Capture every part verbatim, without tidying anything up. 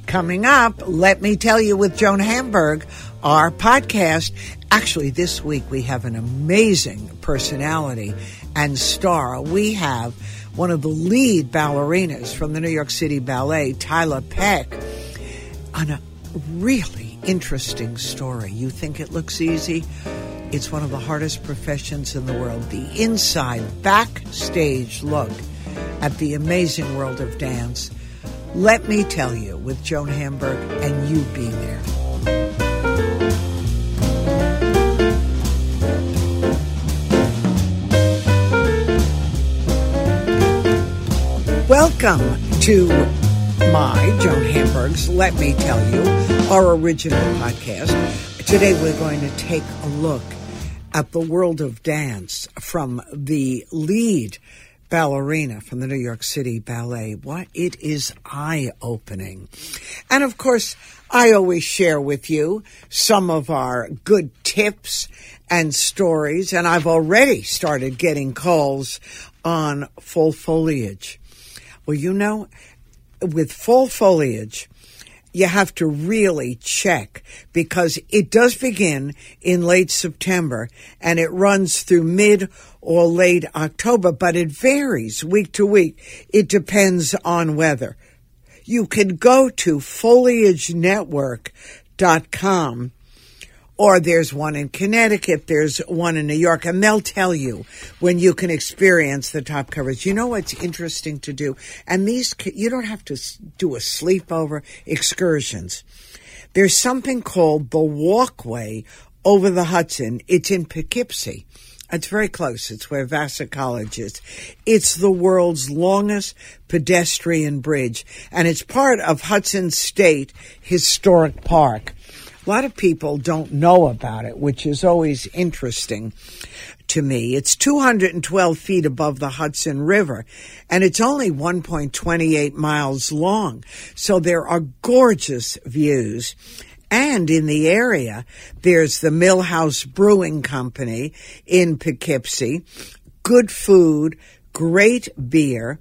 Coming up, Let Me Tell You with Joan Hamburg, our podcast. Actually, this week we have an amazing personality and star. We have one of the lead ballerinas from the New York City Ballet, Tyler Peck, on a really interesting story. You think it looks easy? It's one of the hardest professions in the world. The inside, backstage look at the amazing world of dance. Let Me Tell You with Joan Hamburg, and you be there. Welcome to my, Joan Hamburg's Let Me Tell You, our original podcast. Today we're going to take a look at the world of dance from the lead ballerina from the New York City Ballet. What it is eye-opening. And of course, I always share with you some of our good tips and stories, and I've already started getting calls on full foliage. Well, you know, with full foliage, you have to really check because it does begin in late September and it runs through mid or late October, but it varies week to week. It depends on weather. You can go to foliage network dot com, or there's one in Connecticut, there's one in New York, and they'll tell you when you can experience the top coverage. You know what's interesting to do? And these, you don't have to do a sleepover excursions. There's something called the Walkway over the Hudson. It's in Poughkeepsie. It's very close. It's where Vassar College is. It's the world's longest pedestrian bridge, and it's part of Hudson State Historic Park. A lot of people don't know about it, which is always interesting to me. It's two hundred twelve feet above the Hudson River, and it's only one point two eight miles long. So there are gorgeous views. And in the area, there's the Millhouse Brewing Company in Poughkeepsie. Good food, great beer.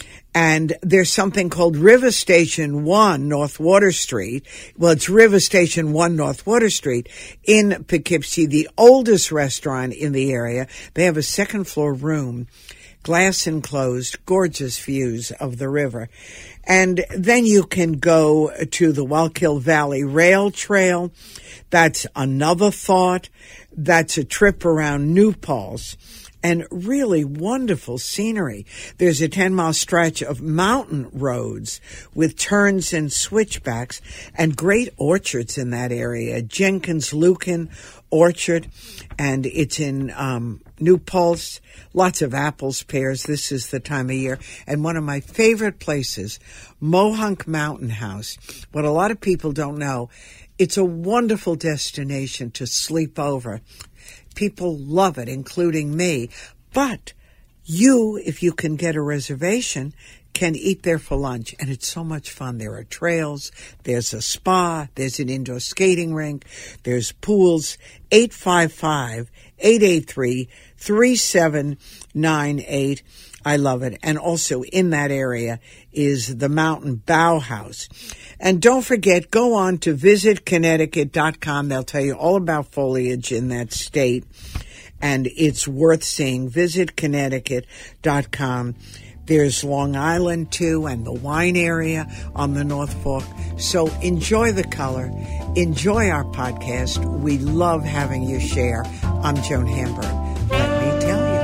And there's something called River Station one North Water Street. Well, it's River Station one North Water Street in Poughkeepsie, the oldest restaurant in the area. They have a second floor room, glass enclosed, gorgeous views of the river. And then you can go to the Wallkill Valley Rail Trail. That's another thought. That's a trip around New Paltz. And really wonderful scenery. There's a ten-mile stretch of mountain roads with turns and switchbacks and great orchards in that area. Jenkins Lucan Orchard, and it's in um, New Paltz. Lots of apples, pears. This is the time of year. And one of my favorite places, Mohonk Mountain House. What a lot of people don't know, it's a wonderful destination to sleep over. People love it, including me. But you, if you can get a reservation, can eat there for lunch. And it's so much fun. There are trails. There's a spa. There's an indoor skating rink. There's pools. eight five five, eight eight three, three seven nine eight. I love it. And also in that area is the Mountain Bow House. And don't forget, go on to visit Connecticut dot com. They'll tell you all about foliage in that state, and it's worth seeing. Visit Connecticut dot com. There's Long Island, too, and the wine area on the North Fork. So enjoy the color. Enjoy our podcast. We love having you share. I'm Joan Hamburg. Let me tell you.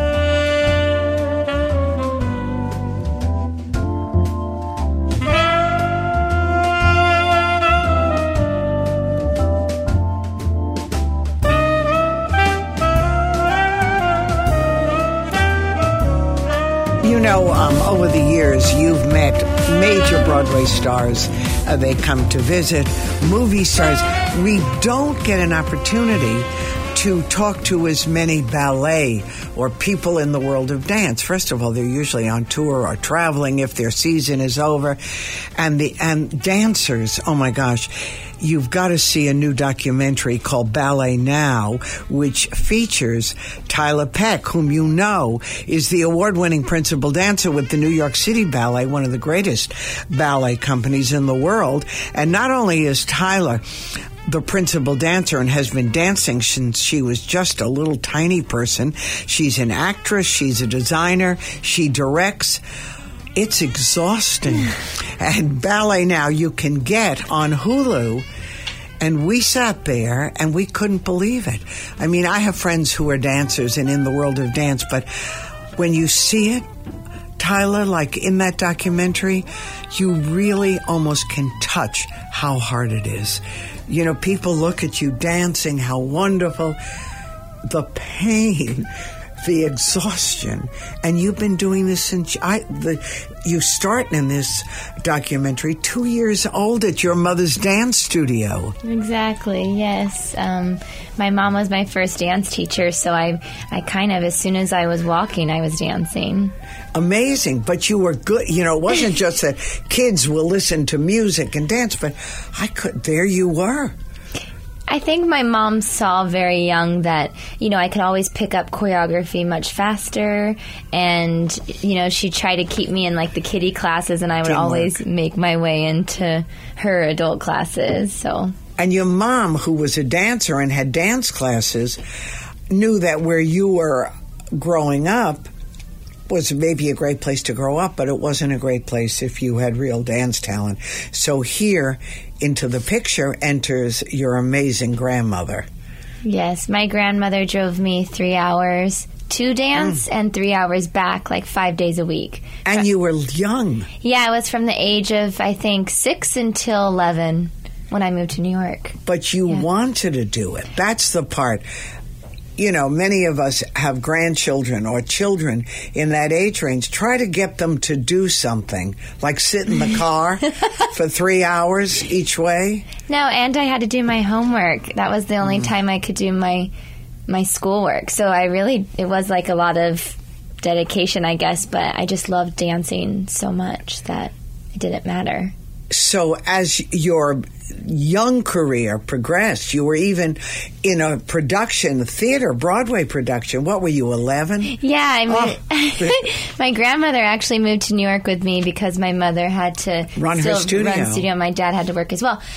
You know, um, over the years, you've met major Broadway stars. Uh, they come to visit, movie stars. We don't get an opportunity to talk to as many ballet or people in the world of dance. First of all, they're usually on tour or traveling if their season is over. And the and dancers, oh my gosh, you've got to see a new documentary called Ballet Now, which features Tyler Peck, whom you know is the award-winning principal dancer with the New York City Ballet, one of the greatest ballet companies in the world. And not only is Tyler the principal dancer and has been dancing since she was just a little tiny person, she's an actress, she's a designer, she directs. It's exhausting. And Ballet Now you can get on Hulu. And we sat there and we couldn't believe it. I mean, I have friends who are dancers and in the world of dance, but when you see it, Tyler, like in that documentary, you really almost can touch how hard it is. You know, people look at you dancing, how wonderful. The pain, the exhaustion. And you've been doing this since I, the, you start in this documentary two years old at your mother's dance studio. Exactly, yes. Um, my mom was my first dance teacher, so I, I kind of, as soon as I was walking, I was dancing. Amazing, but you were good. You know, it wasn't just that kids will listen to music and dance, but I could, there you were. I think my mom saw very young that, you know, I could always pick up choreography much faster, and, you know, she tried to keep me in, like, the kiddie classes, and I would Teamwork. always make my way into her adult classes, so. And your mom, who was a dancer and had dance classes, knew that where you were growing up was maybe a great place to grow up, but it wasn't a great place if you had real dance talent. So here, into the picture, enters your amazing grandmother. Yes, my grandmother drove me three hours to dance mm. and three hours back, like five days a week. And you were young. Yeah, I was from the age of, I think, six until eleven when I moved to New York. But you yeah. wanted to do it. That's the part. You know, many of us have grandchildren or children in that age range. Try to get them to do something, like sit in the car for three hours each way. No, and I had to do my homework. That was the only mm. time I could do my my schoolwork. So I really, it was like a lot of dedication, I guess, but I just loved dancing so much that it didn't matter. So as your young career progressed, you were even in a production, theater, Broadway production. What were you, eleven? Yeah, I moved, oh. My grandmother actually moved to New York with me because my mother had to run her studio. Run studio. My dad had to work as well.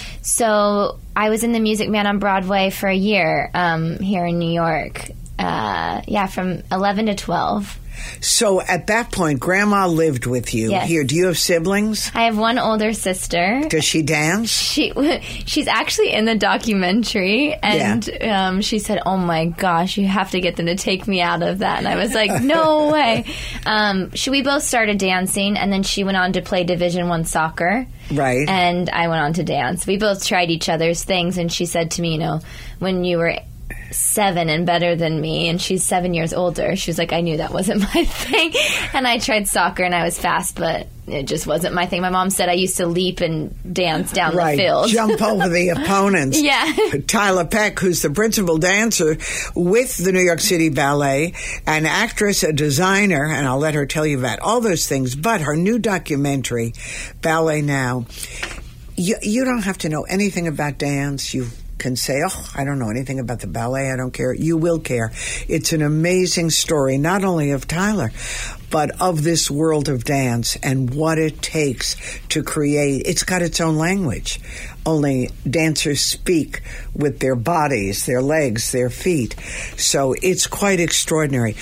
So I was in The Music Man on Broadway for a year um, here in New York. Uh, yeah, from eleven to twelve. So at that point, Grandma lived with you yes. here. Do you have siblings? I have one older sister. Does she dance? She She's actually in the documentary, and yeah. um, she said, oh my gosh, you have to get them to take me out of that. And I was like, no way. Um, she, we both started dancing, and then she went on to play Division One soccer. Right. And I went on to dance. We both tried each other's things, and she said to me, you know, when you were seven and better than me, and she's seven years older, she was like, I knew that wasn't my thing. And I tried soccer, and I was fast, but it just wasn't my thing. My mom said I used to leap and dance down right. the field. Jump over the opponents. Yeah. Tyler Peck, who's the principal dancer with the New York City Ballet, an actress, a designer, and I'll let her tell you about all those things, but her new documentary, Ballet Now, you, you don't have to know anything about dance. You can say, oh, I don't know anything about the ballet, I don't care. You will care. It's an amazing story, not only of Tyler, but of this world of dance and what it takes to create. It's got its own language. Only dancers speak with their bodies, their legs, their feet. So it's quite extraordinary.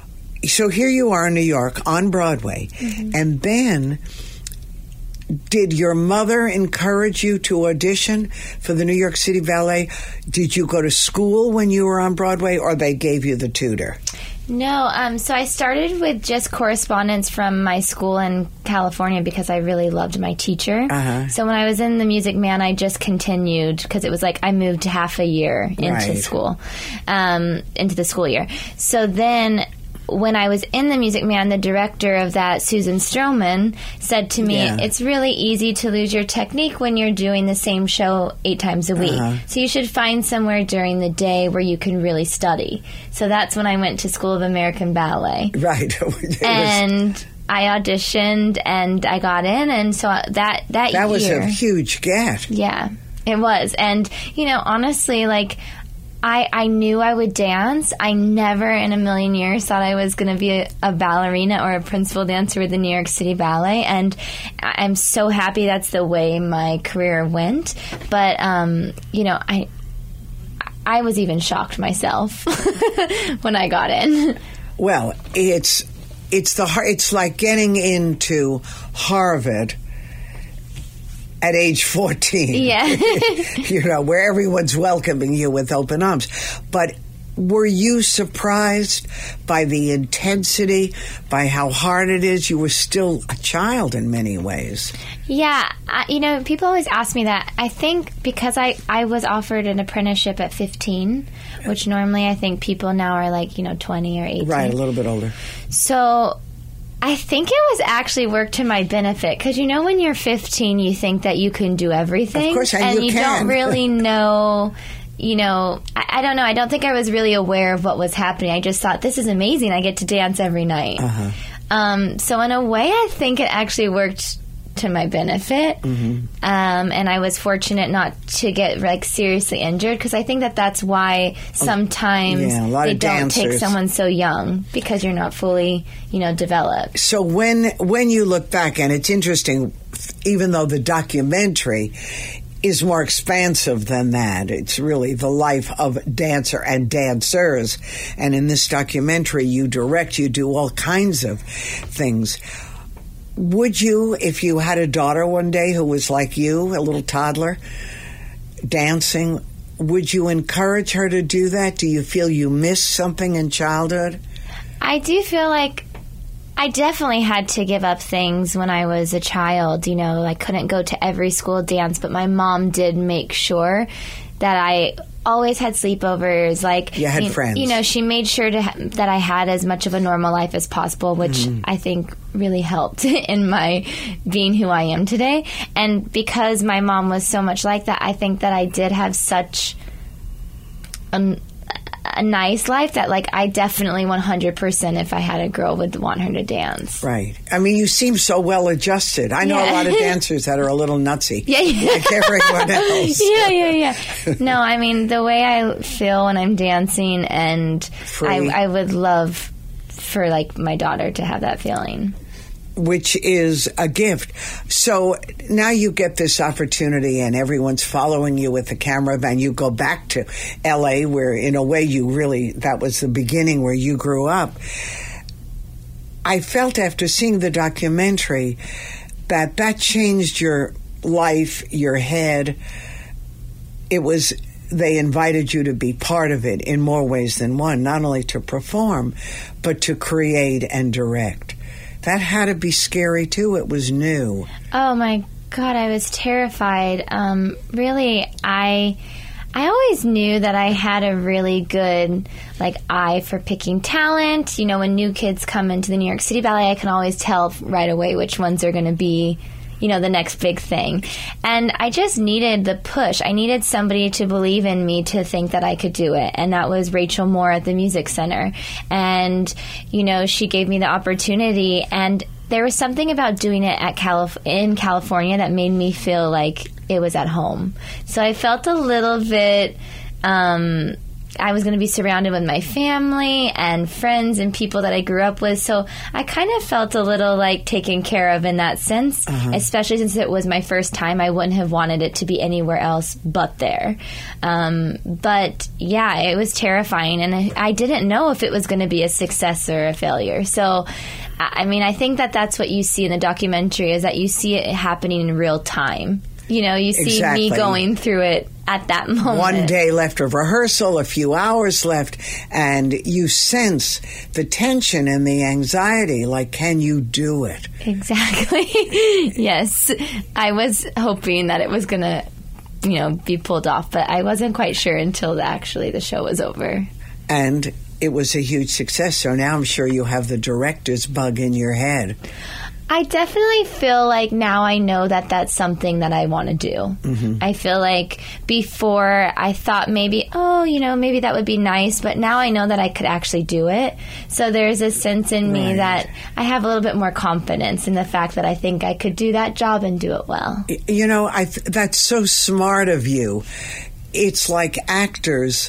So here you are in New York on Broadway, mm-hmm. and then did your mother encourage you to audition for the New York City Ballet? Did you go to school when you were on Broadway, or they gave you the tutor? No, um, so I started with just correspondence from my school in California because I really loved my teacher. Uh-huh. So when I was in The Music Man, I just continued because it was like I moved half a year into right. school, um, into the school year. So then when I was in The Music Man, the director of that, Susan Stroman, said to me, Yeah. it's really easy to lose your technique when you're doing the same show eight times a week. Uh-huh. So you should find somewhere during the day where you can really study. So that's when I went to School of American Ballet. Right. It was- And I auditioned and I got in, and so that that, that year, was a huge get. yeah, it was. And you know, honestly, like I I knew I would dance. I never in a million years thought I was going to be a, a ballerina or a principal dancer with the New York City Ballet, and I'm so happy that's the way my career went. But um, you know, I I was even shocked myself when I got in. Well, it's it's the har- it's like getting into Harvard at age fourteen. Yeah. You know, where everyone's welcoming you with open arms. But were you surprised by the intensity, by how hard it is? You were still a child in many ways. Yeah, I, you know, people always ask me that. I think because I, I was offered an apprenticeship at fifteen, which normally I think people now are like, you know, twenty or eighteen. Right, a little bit older. So I think it was actually worked to my benefit because, you know, when you're fifteen, you think that you can do everything. Of course, and you you can. don't really know. You know, I, I don't know. I don't think I was really aware of what was happening. I just thought, this is amazing. I get to dance every night. Uh-huh. Um, so in a way, I think it actually worked to my benefit. Mm-hmm. Um, and I was fortunate not to get like seriously injured because I think that that's why sometimes Yeah, a lot they of don't take dancers. someone so young because you're not fully, you know, developed. So when when you look back, and it's interesting, even though the documentary is more expansive than that. It's really the life of dancer and dancers. And in this documentary, you direct, you do all kinds of things. Would you, if you had a daughter one day who was like you, a little toddler, dancing, would you encourage her to do that? Do you feel you missed something in childhood? I do feel like I definitely had to give up things when I was a child. You know, I couldn't go to every school dance, but my mom did make sure that I always had sleepovers. Like, You had you, friends. You know, she made sure to ha- that I had as much of a normal life as possible, which Mm-hmm. I think really helped in my being who I am today. And because my mom was so much like that, I think that I did have such a, a nice life that, like, I definitely one hundred percent, if I had a girl, would want her to dance. Right. I mean, you seem so well adjusted. I know Yeah. a lot of dancers that are a little nutsy. Yeah, yeah. Like everyone else. Yeah, yeah, yeah. No, I mean, the way I feel when I'm dancing, and Free. I, I would love for, like, my daughter to have that feeling. Which is a gift. So now you get this opportunity and everyone's following you with the camera, and you go back to L A where, in a way, you really, that was the beginning where you grew up. I felt after seeing the documentary that that changed your life, your head. It was, they invited you to be part of it in more ways than one, not only to perform, but to create and direct. That had to be scary, too. It was new. Oh, my God, I was terrified. Um, really, I... I always knew that I had a really good, like, eye for picking talent. You know, when new kids come into the New York City Ballet, I can always tell right away which ones are going to be, you know, the next big thing. And I just needed the push. I needed somebody to believe in me to think that I could do it. And that was Rachel Moore at the Music Center. And, you know, she gave me the opportunity. And there was something about doing it at Calif- in California that made me feel like it was at home. So I felt a little bit... Um, I was going to be surrounded with my family and friends and people that I grew up with. So I kind of felt a little like taken care of in that sense, uh-huh. especially since it was my first time. I wouldn't have wanted it to be anywhere else but there. Um, but yeah, it was terrifying. And I, I didn't know if it was going to be a success or a failure. So, I mean, I think that that's what you see in the documentary, is that you see it happening in real time. You know, you see Exactly. me going through it at that moment. One day left of rehearsal, a few hours left, and you sense the tension and the anxiety, like, can you do it? Exactly. Yes. I was hoping that it was going to, you know, be pulled off, but I wasn't quite sure until the, actually the show was over. And it was a huge success. So now I'm sure you have the director's bug in your head. I definitely feel like now I know that that's something that I want to do. Mm-hmm. I feel like before I thought maybe, oh, you know, maybe that would be nice, but now I know that I could actually do it. So there's a sense in me right. that I have a little bit more confidence in the fact that I think I could do that job and do it well. You know, I th- that's so smart of you. It's like actors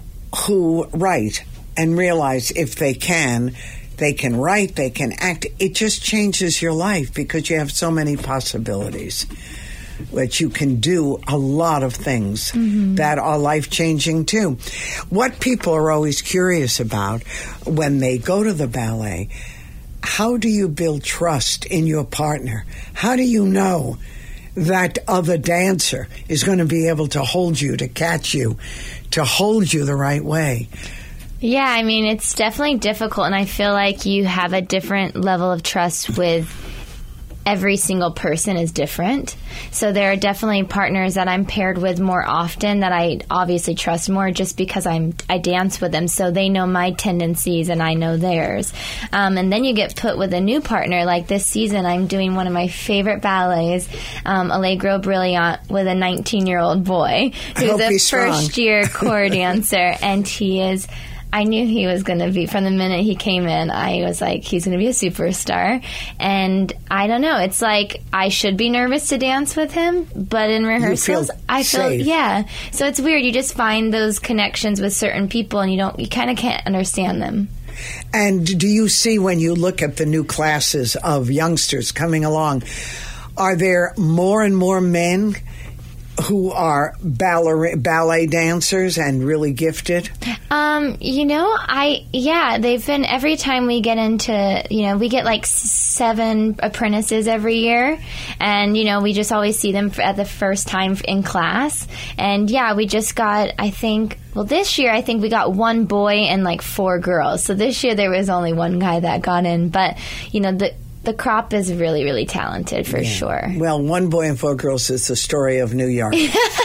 who write and realize if they can, they can write, they can act. It just changes your life because you have so many possibilities. That you can do a lot of things mm-hmm. that are life-changing, too. What people are always curious about when they go to the ballet, how do you build trust in your partner? How do you know that other dancer is going to be able to hold you, to catch you, to hold you the right way? Yeah, I mean, it's definitely difficult, and I feel like you have a different level of trust with every single person is different. So there are definitely partners that I'm paired with more often that I obviously trust more just because I'm I dance with them, so they know my tendencies and I know theirs. Um, and then you get put with a new partner. Like this season, I'm doing one of my favorite ballets, um, Allegro Brilliant, with a nineteen-year-old boy who's a first-year core dancer, and he is... I knew he was going to be, from the minute he came in, I was like, he's going to be a superstar. And I don't know, it's like I should be nervous to dance with him, but in rehearsals, feel I feel, safe. yeah. So it's weird. You just find those connections with certain people and you don't, you kind of can't understand them. And do you see when you look at the new classes of youngsters coming along, are there more and more men who are ballet, ballet dancers and really gifted? Um, you know, I, yeah, they've been, every time we get into, you know, we get like seven apprentices every year, and, you know, we just always see them at the first time in class. And yeah, we just got, I think, well, this year I think we got one boy and like four girls. So this year there was only one guy that got in, but, you know, the, The crop is really, really talented, for yeah. sure. Well, one boy and four girls is the story of New York.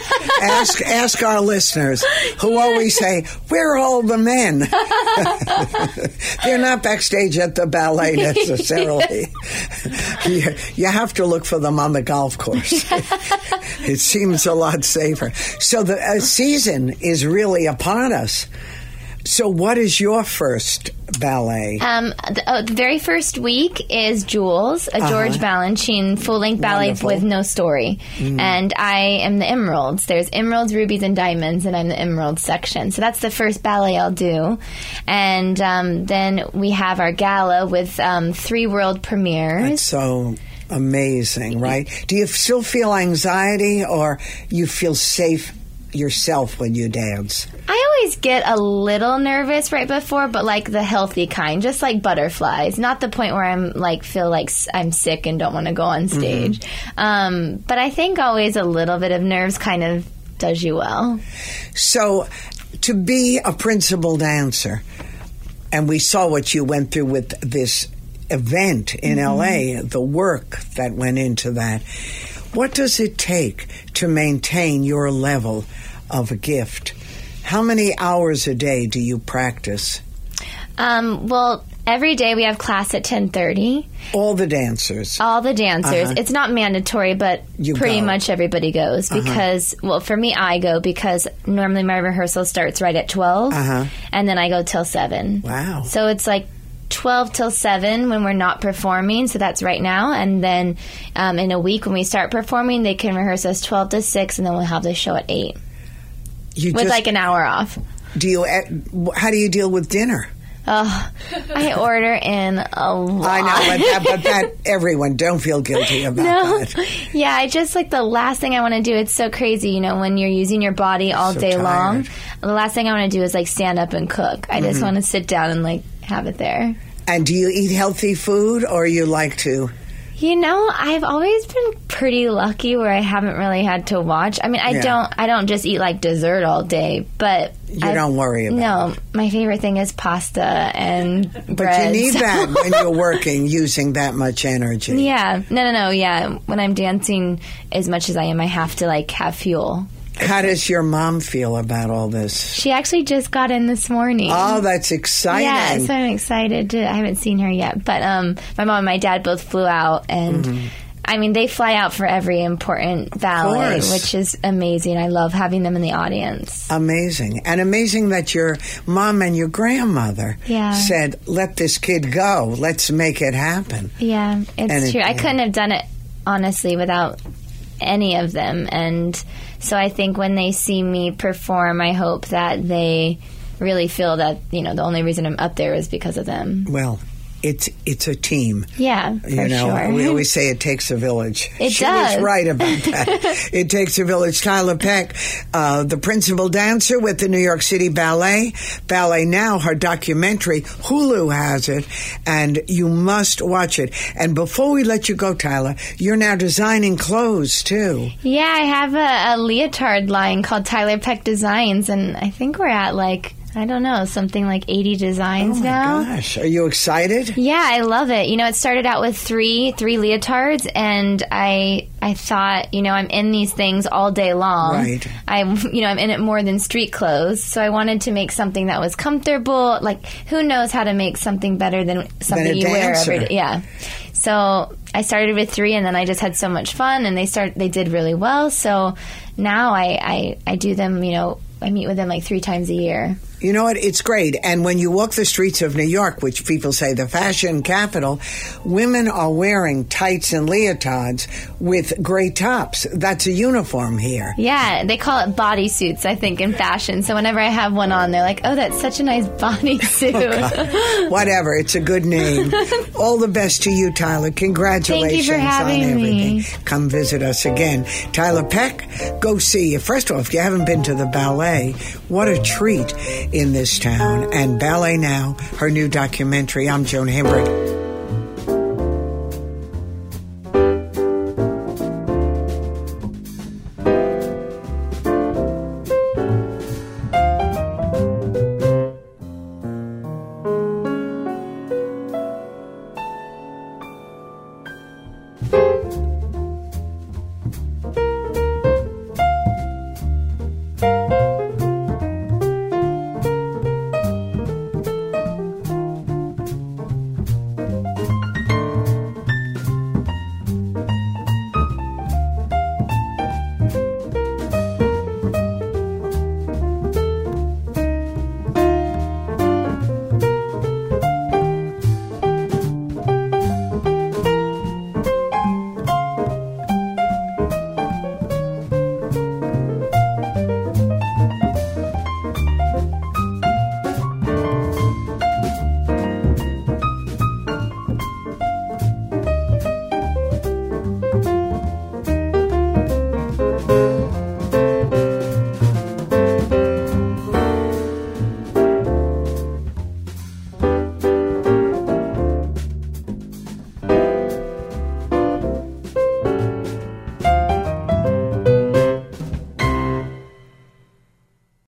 ask ask our listeners who always say, where are all the men? They're not backstage at the ballet necessarily. you, you have to look for them on the golf course. It seems a lot safer. So the uh, season is really upon us. So what is your first ballet? Um, the, uh, the very first week is Jules, a uh-huh. George Balanchine full-length ballet Wonderful. With no story. Mm. And I am the Emeralds. There's Emeralds, Rubies, and Diamonds, and I'm the Emeralds section. So that's the first ballet I'll do. And um, then we have our gala with um, three world premieres. That's so amazing, right? Do you still feel anxiety, or you feel safe yourself when you dance? I always get a little nervous right before, but like the healthy kind, just like butterflies. Not the point where I'm like feel like I'm sick and don't want to go on stage. Mm-hmm. Um, but I think always a little bit of nerves kind of does you well. So to be a principal dancer, and we saw what you went through with this event in mm-hmm. L A, the work that went into that. What does it take to maintain your level of a gift? How many hours a day do you practice? Um, well, every day we have class at ten thirty. All the dancers? All the dancers. Uh-huh. It's not mandatory, but you pretty go. much everybody goes because, uh-huh. well, for me, I go because normally my rehearsal starts right at twelve, uh-huh. and then I go till seven. Wow. So it's like twelve till seven when we're not performing, so that's right now. And then um, in a week when we start performing, they can rehearse us twelve to six, and then we'll have the show at eight. You with just, like an hour off. Do you? How do you deal with dinner? Oh, I order in a lot. I know, but that, but that everyone, don't feel guilty about no. that. Yeah, I just like the last thing I want to do. It's so crazy, you know, when you're using your body all so day tired. long. The last thing I want to do is like stand up and cook. I just mm-hmm. want to sit down and like have it there. And do you eat healthy food, or you like to? You know, I've always been pretty lucky where I haven't really had to watch. I mean, I yeah. don't I don't just eat like dessert all day, but you I, don't worry about no, it. No, my favorite thing is pasta and but bread. But you need so. that when you're working, using that much energy. Yeah. No, no, no, yeah. When I'm dancing as much as I am, I have to like have fuel. How does your mom feel about all this? She actually just got in this morning. Oh, that's exciting. Yeah, so I'm excited. To, I haven't seen her yet. But um, my mom and my dad both flew out, and mm-hmm. I mean, they fly out for every important ballet, which is amazing. I love having them in the audience. Amazing. And amazing that your mom and your grandmother yeah. said, let this kid go. Let's make it happen. Yeah, it's and true. It, I couldn't have done it, honestly, without any of them. And so I think when they see me perform, I hope that they really feel that, you know, the only reason I'm up there is because of them. Well, It's it's a team. Yeah, for you know, sure. We always say it takes a village. It she does. was right about that. It takes a village. Tyler Peck, uh, the principal dancer with the New York City Ballet. Ballet Now, her documentary. Hulu has it, and you must watch it. And before we let you go, Tyler, you're now designing clothes, too. Yeah, I have a, a leotard line called Tyler Peck Designs, and I think we're at, like, I don't know, something like eighty designs oh my now. Gosh, are you excited? Yeah, I love it. You know, it started out with three, three leotards, and I, I thought, you know, I'm in these things all day long. Right. I'm, you know, I'm in it more than street clothes, so I wanted to make something that was comfortable. Like, who knows how to make something better than something than a you dancer. wear every day? Yeah. So I started with three, and then I just had so much fun, and they start, they did really well. So now I, I, I do them, you know, I meet with them like three times a year. You know what? It's great. And when you walk the streets of New York, which people say the fashion capital, women are wearing tights and leotards with gray tops. That's a uniform here. Yeah, they call it bodysuits, I think, in fashion. So whenever I have one on, they're like, oh, that's such a nice bodysuit. Oh, whatever. It's a good name. All the best to you, Tyler. Congratulations Thank you for having on everything. me. Come visit us again. Tyler Peck, go see you. First of all, if you haven't been to the ballet, what a treat in this town. And Ballet Now, her new documentary. I'm Joan Hambrick.